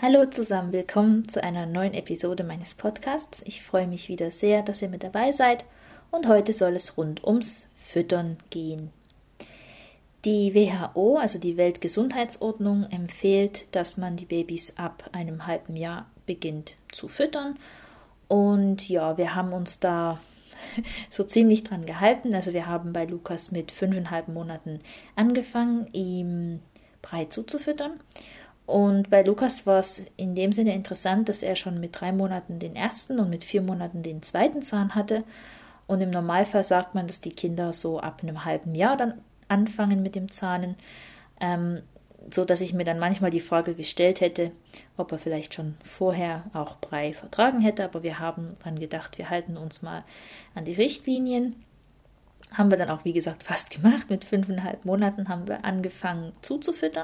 Hallo zusammen, willkommen zu einer neuen Episode meines Podcasts. Ich freue mich wieder sehr, dass ihr mit dabei seid und heute soll es rund ums Füttern gehen. Die WHO, also die Weltgesundheitsordnung, empfiehlt, dass man die Babys ab einem halben Jahr beginnt zu füttern. Und ja, wir haben uns da so ziemlich dran gehalten. Also wir haben bei Lukas mit 5,5 Monaten angefangen, ihm Brei zuzufüttern. Und bei Lukas war es in dem Sinne interessant, dass er schon mit 3 Monaten den ersten und mit 4 Monaten den zweiten Zahn hatte. Und im Normalfall sagt man, dass die Kinder so ab einem halben Jahr dann anfangen mit dem Zahnen, so dass ich mir dann manchmal die Frage gestellt hätte, ob er vielleicht schon vorher auch Brei vertragen hätte. Aber wir haben dann gedacht, wir halten uns mal an die Richtlinien. Haben wir dann auch, wie gesagt, fast gemacht. Mit 5,5 Monaten haben wir angefangen zuzufüttern.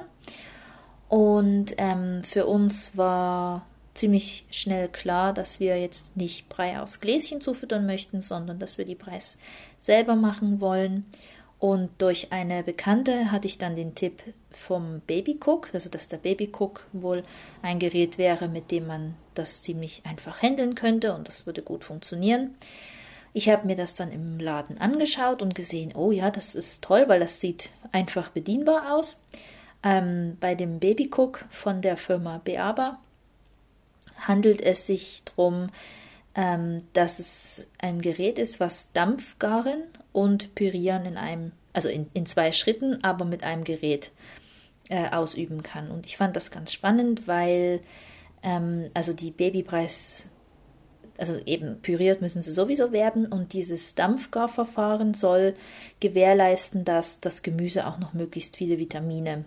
Und für uns war ziemlich schnell klar, dass wir jetzt nicht Brei aus Gläschen zufüttern möchten, sondern dass wir die Breis selber machen wollen. Und durch eine Bekannte hatte ich dann den Tipp vom Babycook, also dass der Babycook wohl ein Gerät wäre, mit dem man das ziemlich einfach handeln könnte und das würde gut funktionieren. Ich habe mir das dann im Laden angeschaut und gesehen, oh ja, das ist toll, weil das sieht einfach bedienbar aus. Bei dem Babycook von der Firma Beaba handelt es sich darum, dass es ein Gerät ist, was Dampfgaren und Pürieren in 2 Schritten, aber mit einem Gerät ausüben kann. Und ich fand das ganz spannend, weil die Babybreis, also eben püriert müssen sie sowieso werden und dieses Dampfgarverfahren soll gewährleisten, dass das Gemüse auch noch möglichst viele Vitamine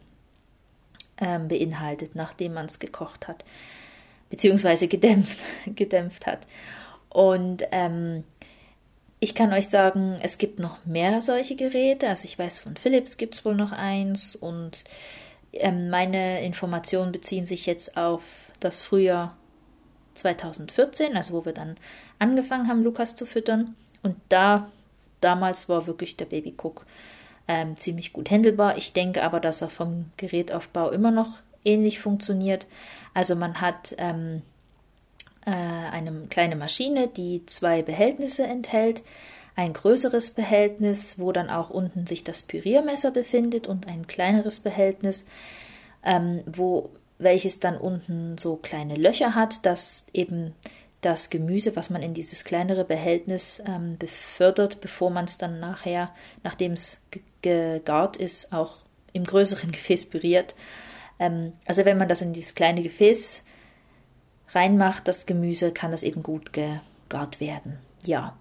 beinhaltet, nachdem man es gekocht hat, beziehungsweise gedämpft hat. Und ich kann euch sagen, es gibt noch mehr solche Geräte. Also ich weiß, von Philips gibt es wohl noch eins und meine Informationen beziehen sich jetzt auf das Frühjahr 2014, also wo wir dann angefangen haben, Lukas zu füttern. Und damals war wirklich der Babycook ziemlich gut handelbar. Ich denke aber, dass er vom Gerätaufbau immer noch ähnlich funktioniert. Also man hat eine kleine Maschine, die 2 Behältnisse enthält. Ein größeres Behältnis, wo dann auch unten sich das Püriermesser befindet und ein kleineres Behältnis, welches dann unten so kleine Löcher hat, dass eben das Gemüse, was man in dieses kleinere Behältnis befördert, bevor man es dann nachher, nachdem es gegart ist, auch im größeren Gefäß püriert. Also wenn man das in dieses kleine Gefäß reinmacht, das Gemüse, kann das eben gut gegart werden. Ja.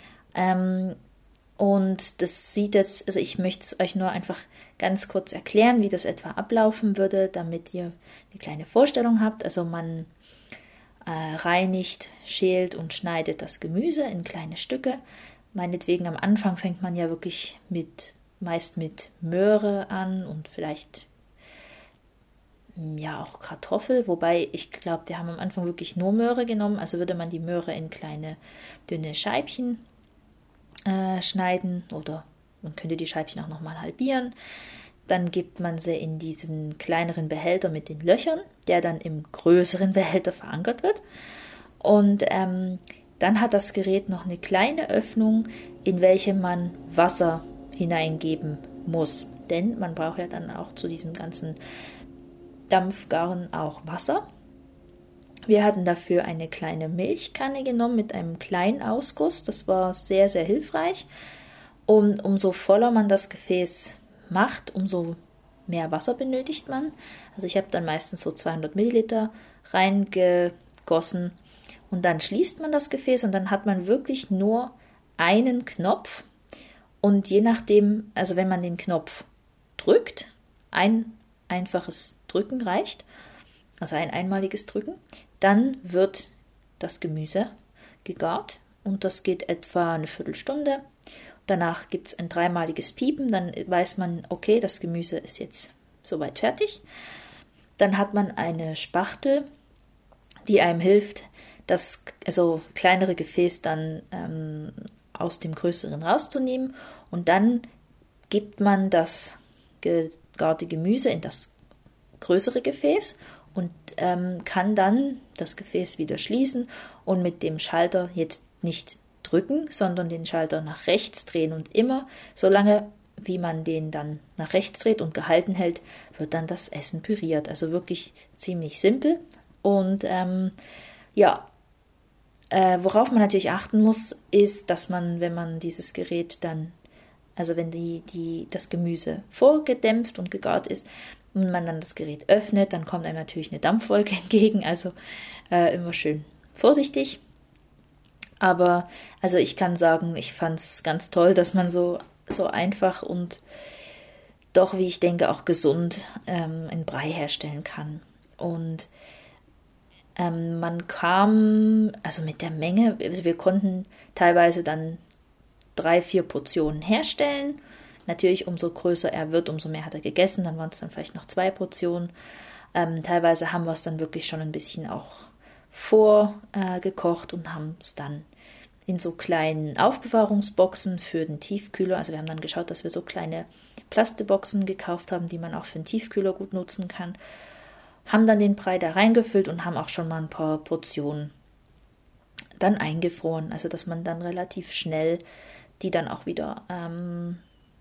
Und das sieht jetzt, also ich möchte es euch nur einfach ganz kurz erklären, wie das etwa ablaufen würde, damit ihr eine kleine Vorstellung habt. Also man reinigt, schält und schneidet das Gemüse in kleine Stücke. Meinetwegen am Anfang fängt man ja wirklich meist mit Möhre an und vielleicht ja auch Kartoffel, wobei ich glaube, wir haben am Anfang wirklich nur Möhre genommen, also würde man die Möhre in kleine, dünne Scheibchen schneiden oder man könnte die Scheibchen auch nochmal halbieren. Dann gibt man sie in diesen kleineren Behälter mit den Löchern, der dann im größeren Behälter verankert wird. Und dann hat das Gerät noch eine kleine Öffnung, in welche man Wasser hineingeben muss. Denn man braucht ja dann auch zu diesem ganzen Dampfgaren auch Wasser. Wir hatten dafür eine kleine Milchkanne genommen mit einem kleinen Ausguss. Das war sehr, sehr hilfreich. Und umso voller man das Gefäß macht, umso mehr Wasser benötigt man. Also ich habe dann meistens so 200 Milliliter reingegossen und dann schließt man das Gefäß und dann hat man wirklich nur einen Knopf und je nachdem, also wenn man den Knopf drückt, ein einfaches Drücken reicht, also ein einmaliges Drücken, dann wird das Gemüse gegart und das geht etwa eine Viertelstunde. Danach gibt es ein 3-maliges Piepen, dann weiß man, okay, das Gemüse ist jetzt soweit fertig. Dann hat man eine Spachtel, die einem hilft, das kleinere Gefäß dann aus dem größeren rauszunehmen und dann gibt man das gegarte Gemüse in das größere Gefäß und kann dann das Gefäß wieder schließen und mit dem Schalter jetzt nicht drücken, sondern den Schalter nach rechts drehen und immer, solange wie man den dann nach rechts dreht und gehalten hält, wird dann das Essen püriert. Also wirklich ziemlich simpel. Und worauf man natürlich achten muss, ist, dass man, wenn man dieses Gerät dann, also wenn das Gemüse vorgedämpft und gegart ist und man dann das Gerät öffnet, dann kommt einem natürlich eine Dampfwolke entgegen. Also immer schön vorsichtig. Aber also ich kann sagen, ich fand es ganz toll, dass man so einfach und doch, wie ich denke, auch gesund einen Brei herstellen kann. Und man kam, also mit der Menge, also wir konnten teilweise dann 3-4 Portionen herstellen. Natürlich, umso größer er wird, umso mehr hat er gegessen. Dann waren es dann vielleicht noch 2 Portionen. Teilweise haben wir es dann wirklich schon ein bisschen auch vorgekocht und haben es dann in so kleinen Aufbewahrungsboxen für den Tiefkühler. Also wir haben dann geschaut, dass wir so kleine Plasteboxen gekauft haben, die man auch für den Tiefkühler gut nutzen kann. Haben dann den Brei da reingefüllt und haben auch schon mal ein paar Portionen dann eingefroren. Also dass man dann relativ schnell die dann auch wieder, am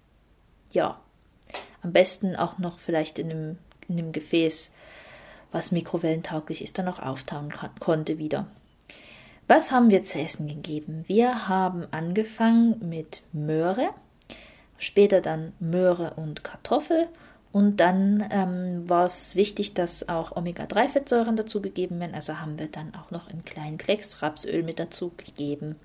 besten auch noch vielleicht in einem Gefäß, was mikrowellentauglich ist, dann auch auftauen konnte wieder. Was haben wir zu essen gegeben? Wir haben angefangen mit Möhre, später dann Möhre und Kartoffel und dann war es wichtig, dass auch Omega-3-Fettsäuren dazu gegeben werden, also haben wir dann auch noch einen kleinen Klecks Rapsöl mit dazu gegeben.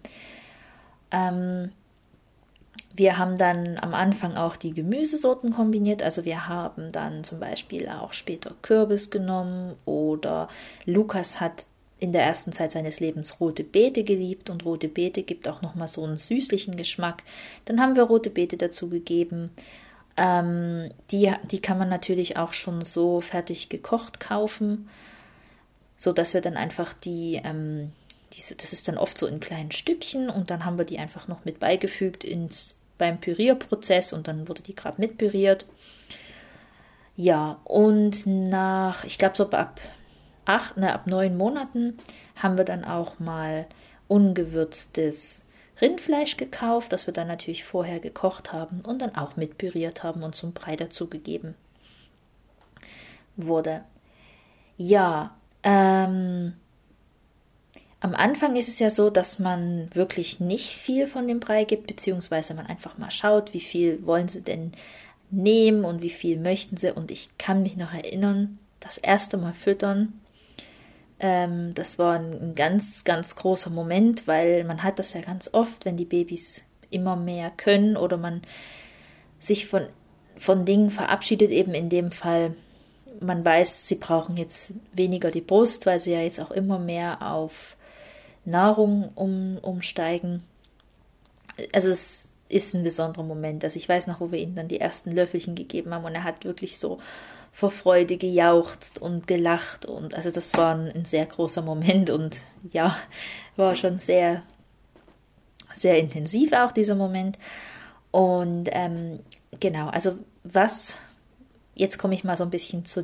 Wir haben dann am Anfang auch die Gemüsesorten kombiniert, also wir haben dann zum Beispiel auch später Kürbis genommen oder Lukas hat in der ersten Zeit seines Lebens rote Beete geliebt und rote Beete gibt auch nochmal so einen süßlichen Geschmack. Dann haben wir rote Beete dazu gegeben. Die kann man natürlich auch schon so fertig gekocht kaufen, sodass wir dann einfach das ist dann oft so in kleinen Stückchen und dann haben wir die einfach noch mit beigefügt beim Pürierprozess und dann wurde die gerade mitpüriert. Ja, und ich glaube so ab 9 Monaten haben wir dann auch mal ungewürztes Rindfleisch gekauft, das wir dann natürlich vorher gekocht haben und dann auch mitpüriert haben und zum Brei dazugegeben wurde. Ja, am Anfang ist es ja so, dass man wirklich nicht viel von dem Brei gibt, beziehungsweise man einfach mal schaut, wie viel wollen sie denn nehmen und wie viel möchten sie. Und ich kann mich noch erinnern, das erste Mal füttern, das war ein ganz, ganz großer Moment, weil man hat das ja ganz oft, wenn die Babys immer mehr können oder man sich von Dingen verabschiedet, eben in dem Fall, man weiß, sie brauchen jetzt weniger die Brust, weil sie ja jetzt auch immer mehr auf Nahrung umsteigen. Also es ist ein besonderer Moment. Also ich weiß noch, wo wir ihm dann die ersten Löffelchen gegeben haben und er hat wirklich so vor Freude gejauchzt und gelacht und also das war ein sehr großer Moment und ja, war schon sehr, sehr intensiv auch dieser Moment und genau, also jetzt komme ich mal so ein bisschen zu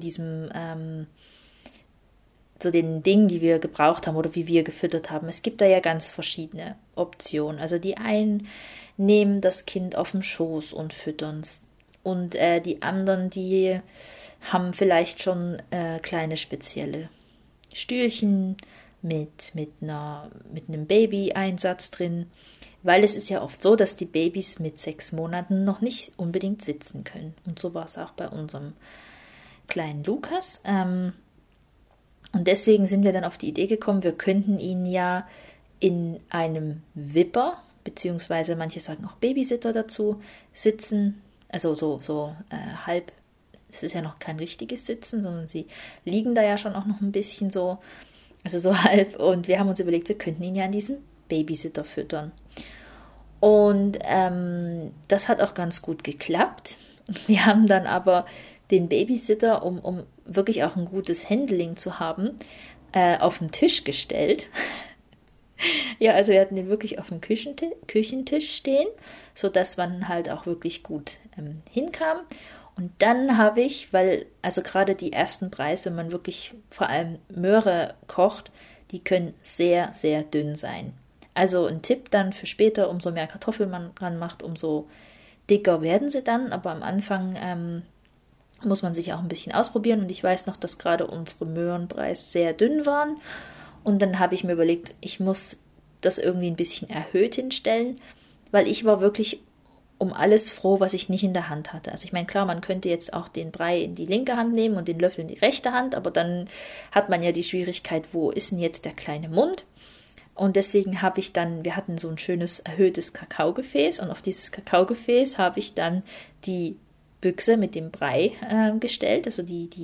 zu den Dingen, die wir gebraucht haben oder wie wir gefüttert haben. Es gibt da ja ganz verschiedene Optionen. Also die einen nehmen das Kind auf dem Schoß und füttern es und die anderen, die haben vielleicht schon kleine spezielle Stühlchen mit einem Baby-Einsatz drin, weil es ist ja oft so, dass die Babys mit 6 Monaten noch nicht unbedingt sitzen können. Und so war es auch bei unserem kleinen Lukas. Und deswegen sind wir dann auf die Idee gekommen, wir könnten ihn ja in einem Wipper, beziehungsweise manche sagen auch Babysitter dazu, sitzen, also so halb. Es ist ja noch kein richtiges Sitzen, sondern sie liegen da ja schon auch noch ein bisschen so, also so halb. Und wir haben uns überlegt, wir könnten ihn ja an diesem Babysitter füttern. Und das hat auch ganz gut geklappt. Wir haben dann aber den Babysitter, um wirklich auch ein gutes Handling zu haben, auf den Tisch gestellt. Ja, also wir hatten den wirklich auf dem Küchentisch stehen, sodass man halt auch wirklich gut hinkam. Und dann habe ich, also gerade die ersten Preise, wenn man wirklich vor allem Möhre kocht, die können sehr, sehr dünn sein. Also ein Tipp dann für später, umso mehr Kartoffeln man dran macht, umso dicker werden sie dann. Aber am Anfang muss man sich auch ein bisschen ausprobieren. Und ich weiß noch, dass gerade unsere Möhrenpreis sehr dünn waren. Und dann habe ich mir überlegt, ich muss das irgendwie ein bisschen erhöht hinstellen, weil ich war wirklich um alles froh, was ich nicht in der Hand hatte. Also ich meine, klar, man könnte jetzt auch den Brei in die linke Hand nehmen und den Löffel in die rechte Hand, aber dann hat man ja die Schwierigkeit, wo ist denn jetzt der kleine Mund? Und deswegen wir hatten so ein schönes erhöhtes Kakaogefäß und auf dieses Kakaogefäß habe ich dann die Büchse mit dem Brei gestellt, also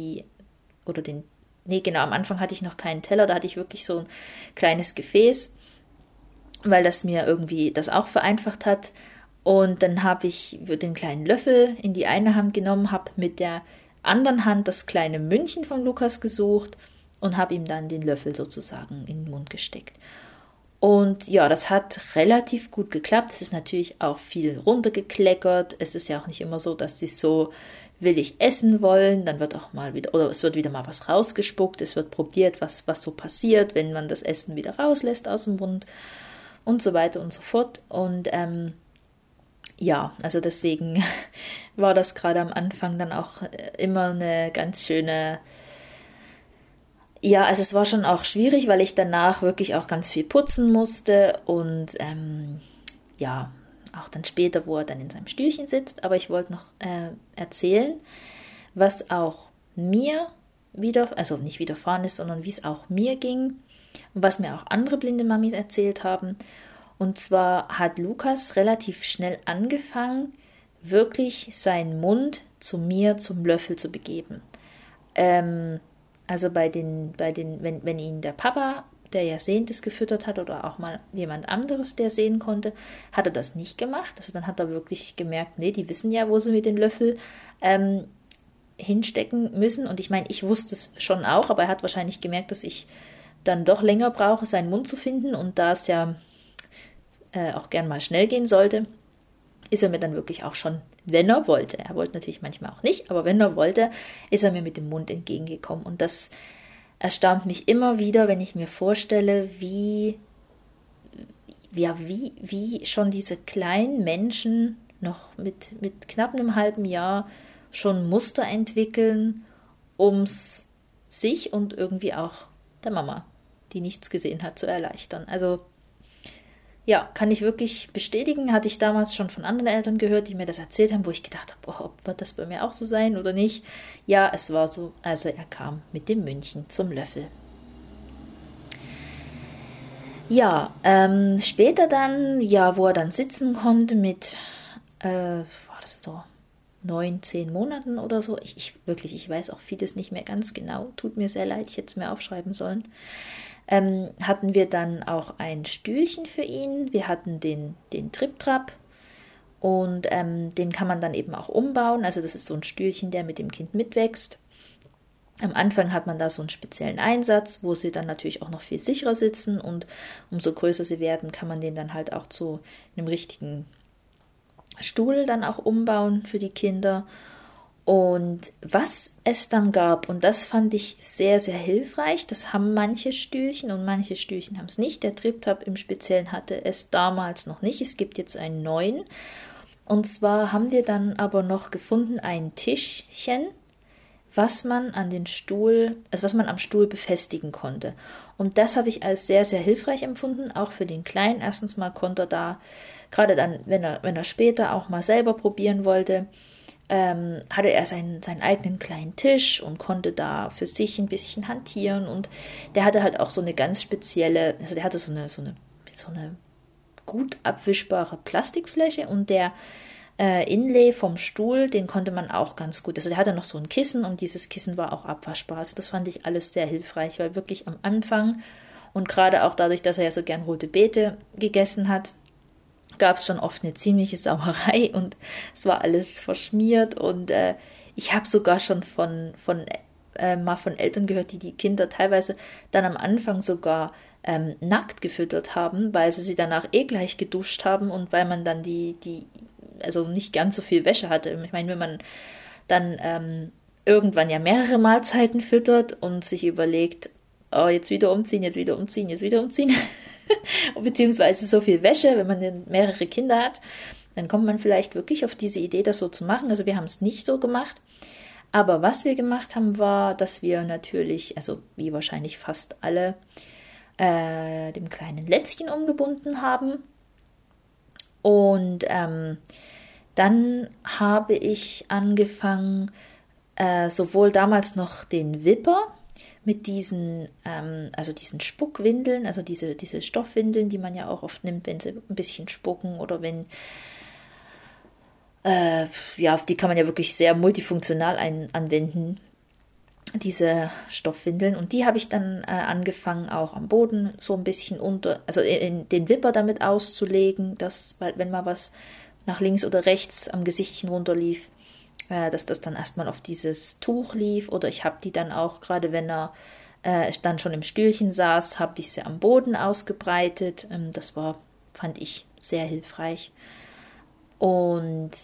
am Anfang hatte ich noch keinen Teller, da hatte ich wirklich so ein kleines Gefäß, weil das mir irgendwie das auch vereinfacht hat. Und dann habe ich den kleinen Löffel in die eine Hand genommen, habe mit der anderen Hand das kleine Mündchen von Lukas gesucht und habe ihm dann den Löffel sozusagen in den Mund gesteckt. Und ja, das hat relativ gut geklappt. Es ist natürlich auch viel runtergekleckert. Es ist ja auch nicht immer so, dass sie so willig essen wollen. Dann wird auch mal wieder, oder es wird wieder mal was rausgespuckt. Es wird probiert, was so passiert, wenn man das Essen wieder rauslässt aus dem Mund und so weiter und so fort. Und ja, also deswegen war das gerade am Anfang dann auch immer eine ganz schöne, ja, also es war schon auch schwierig, weil ich danach wirklich auch ganz viel putzen musste und ja, auch dann später, wo er dann in seinem Stühlchen sitzt. Aber ich wollte noch erzählen, was auch mir also nicht widerfahren ist, sondern wie es auch mir ging und was mir auch andere blinde Mamis erzählt haben. Und zwar hat Lukas relativ schnell angefangen, wirklich seinen Mund zu mir zum Löffel zu begeben. Also wenn ihn der Papa, der ja Sehendes gefüttert hat, oder auch mal jemand anderes, der sehen konnte, hat er das nicht gemacht. Also dann hat er wirklich gemerkt, nee, die wissen ja, wo sie mit den Löffel hinstecken müssen. Und ich meine, ich wusste es schon auch, aber er hat wahrscheinlich gemerkt, dass ich dann doch länger brauche, seinen Mund zu finden. Und da es ja auch gern mal schnell gehen sollte, ist er mir dann wirklich auch schon, wenn er wollte, er wollte natürlich manchmal auch nicht, aber wenn er wollte, ist er mir mit dem Mund entgegengekommen. Und das erstaunt mich immer wieder, wenn ich mir vorstelle, wie schon diese kleinen Menschen noch mit knapp einem halben Jahr schon Muster entwickeln, ums sich und irgendwie auch der Mama, die nichts gesehen hat, zu erleichtern. Also ja, kann ich wirklich bestätigen, hatte ich damals schon von anderen Eltern gehört, die mir das erzählt haben, wo ich gedacht habe, wird das bei mir auch so sein oder nicht? Ja, es war so, also er kam mit dem Mündchen zum Löffel. Ja, später dann, ja, wo er dann sitzen konnte mit, war das so 9, 10 Monaten oder so, ich weiß auch vieles nicht mehr ganz genau, tut mir sehr leid, ich hätte es mir aufschreiben sollen. Hatten wir dann auch ein Stühlchen für ihn. Wir hatten den Trip-Trap und den kann man dann eben auch umbauen. Also das ist so ein Stühlchen, der mit dem Kind mitwächst. Am Anfang hat man da so einen speziellen Einsatz, wo sie dann natürlich auch noch viel sicherer sitzen und umso größer sie werden, kann man den dann halt auch zu einem richtigen Stuhl dann auch umbauen für die Kinder. Und was es dann gab, und das fand ich sehr, sehr hilfreich, das haben manche Stühlchen und manche Stühlchen haben es nicht. Der TripTap im Speziellen hatte es damals noch nicht. Es gibt jetzt einen neuen. Und zwar haben wir dann aber noch gefunden ein Tischchen, was man am Stuhl befestigen konnte. Und das habe ich als sehr, sehr hilfreich empfunden, auch für den Kleinen. Erstens mal konnte er da, gerade dann, wenn er später auch mal selber probieren wollte, hatte er seinen eigenen kleinen Tisch und konnte da für sich ein bisschen hantieren und der hatte halt auch so eine ganz spezielle, also der hatte so eine gut abwischbare Plastikfläche und der Inlay vom Stuhl, den konnte man auch ganz gut, also der hatte noch so ein Kissen und dieses Kissen war auch abwaschbar, also das fand ich alles sehr hilfreich, weil wirklich am Anfang und gerade auch dadurch, dass er ja so gern rote Beete gegessen hat, gab es schon oft eine ziemliche Sauerei und es war alles verschmiert und ich habe sogar schon von Eltern gehört, die Kinder teilweise dann am Anfang sogar nackt gefüttert haben, weil sie danach gleich geduscht haben und weil man dann also nicht ganz so viel Wäsche hatte. Ich meine, wenn man dann irgendwann ja mehrere Mahlzeiten füttert und sich überlegt, oh, jetzt wieder umziehen, jetzt wieder umziehen, jetzt wieder umziehen. Beziehungsweise so viel Wäsche, wenn man dann mehrere Kinder hat, dann kommt man vielleicht wirklich auf diese Idee, das so zu machen. Also wir haben es nicht so gemacht. Aber was wir gemacht haben, war, dass wir natürlich, also wie wahrscheinlich fast alle, dem kleinen Lätzchen umgebunden haben. Und dann habe ich angefangen, sowohl damals noch den Wipper mit diesen Spuckwindeln, also diese Stoffwindeln, die man ja auch oft nimmt, wenn sie ein bisschen spucken oder wenn, die kann man ja wirklich sehr multifunktional anwenden, diese Stoffwindeln. Und die habe ich dann angefangen, auch am Boden so ein bisschen in den Wipper damit auszulegen, weil wenn mal was nach links oder rechts am Gesichtchen runterlief, dass das dann erstmal auf dieses Tuch lief. Oder ich habe die dann auch, gerade wenn er dann schon im Stühlchen saß, habe ich sie am Boden ausgebreitet. Das fand ich sehr hilfreich. Und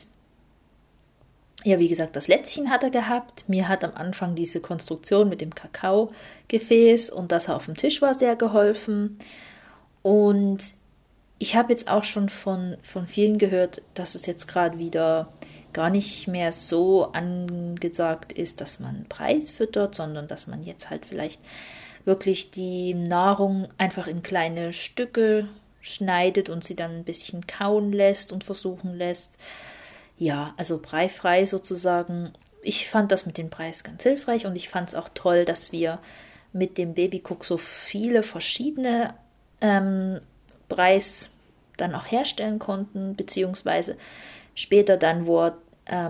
ja, wie gesagt, das Lätzchen hat er gehabt. Mir hat am Anfang diese Konstruktion mit dem Kakaogefäß und dass er auf dem Tisch war sehr geholfen. Und ich habe jetzt auch schon von vielen gehört, dass es jetzt gerade wieder gar nicht mehr so angesagt ist, dass man Preis füttert, sondern dass man jetzt halt vielleicht wirklich die Nahrung einfach in kleine Stücke schneidet und sie dann ein bisschen kauen lässt und versuchen lässt. Ja, also breifrei sozusagen. Ich fand das mit dem Preis ganz hilfreich und ich fand es auch toll, dass wir mit dem Babycook so viele verschiedene Preis dann auch herstellen konnten, beziehungsweise später dann, wo er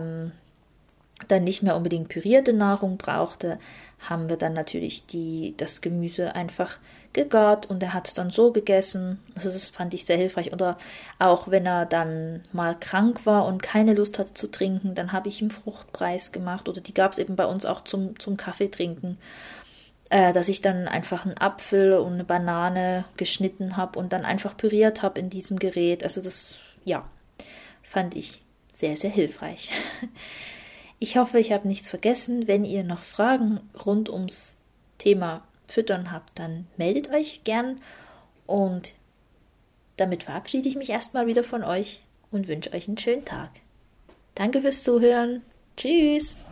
dann nicht mehr unbedingt pürierte Nahrung brauchte, haben wir dann natürlich das Gemüse einfach gegart und er hat es dann so gegessen. Also das fand ich sehr hilfreich. Oder auch wenn er dann mal krank war und keine Lust hatte zu trinken, dann habe ich ihm Fruchtpreis gemacht oder die gab es eben bei uns auch zum Kaffee trinken, dass ich dann einfach einen Apfel und eine Banane geschnitten habe und dann einfach püriert habe in diesem Gerät. Also das, ja, fand ich sehr, sehr hilfreich. Ich hoffe, ich habe nichts vergessen. Wenn ihr noch Fragen rund ums Thema Füttern habt, dann meldet euch gern. Und damit verabschiede ich mich erstmal wieder von euch und wünsche euch einen schönen Tag. Danke fürs Zuhören. Tschüss.